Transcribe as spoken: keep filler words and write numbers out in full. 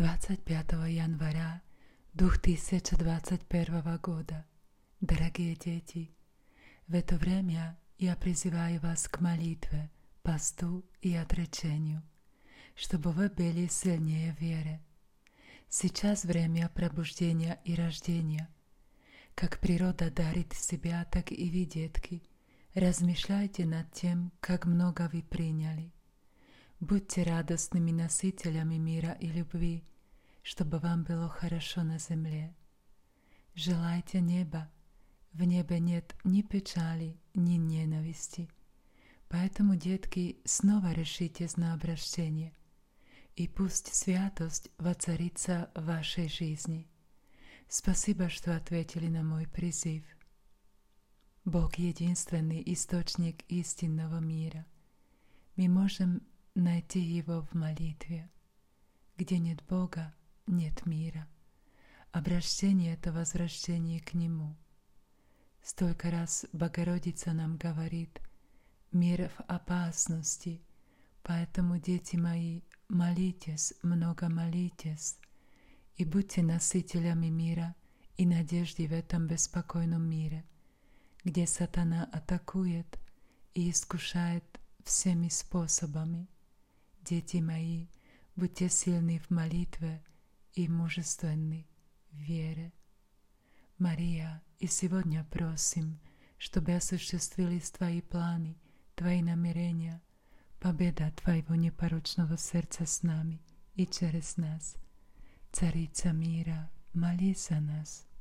двадцать пятого января две тысячи двадцать первого года. Дорогие дети, в это время я призываю вас к молитве, посту и отречению, чтобы вы были сильнее в вере. Сейчас время пробуждения и рождения. Как природа дарит себя, так и вы, детки, размышляйте над тем, как много вы приняли. Будьте радостными носителями мира и любви, чтобы вам было хорошо на земле. Желайте неба. В небе нет ни печали, ни ненависти. Поэтому, детки, снова решитесь на обращение, и пусть святость воцарится в вашей жизни. Спасибо, что ответили на мой призыв. Бог — единственный источник истинного мира. Мы можем найти Его в молитве. Где нет Бога, нет мира. Обращение — это возвращение к Нему. Столько раз Богородица нам говорит: «Мир в опасности, поэтому, дети мои, молитесь, много молитесь, и будьте носителями мира и надежды в этом беспокойном мире, где сатана атакует и искушает всеми способами. Дети мои, будьте сильны в молитве и мужественны в вере». Мария, и сегодня просим, чтобы осуществились Твои планы, Твои намерения, победа Твоего непорочного сердца с нами и через нас. Царица мира, молись за нас.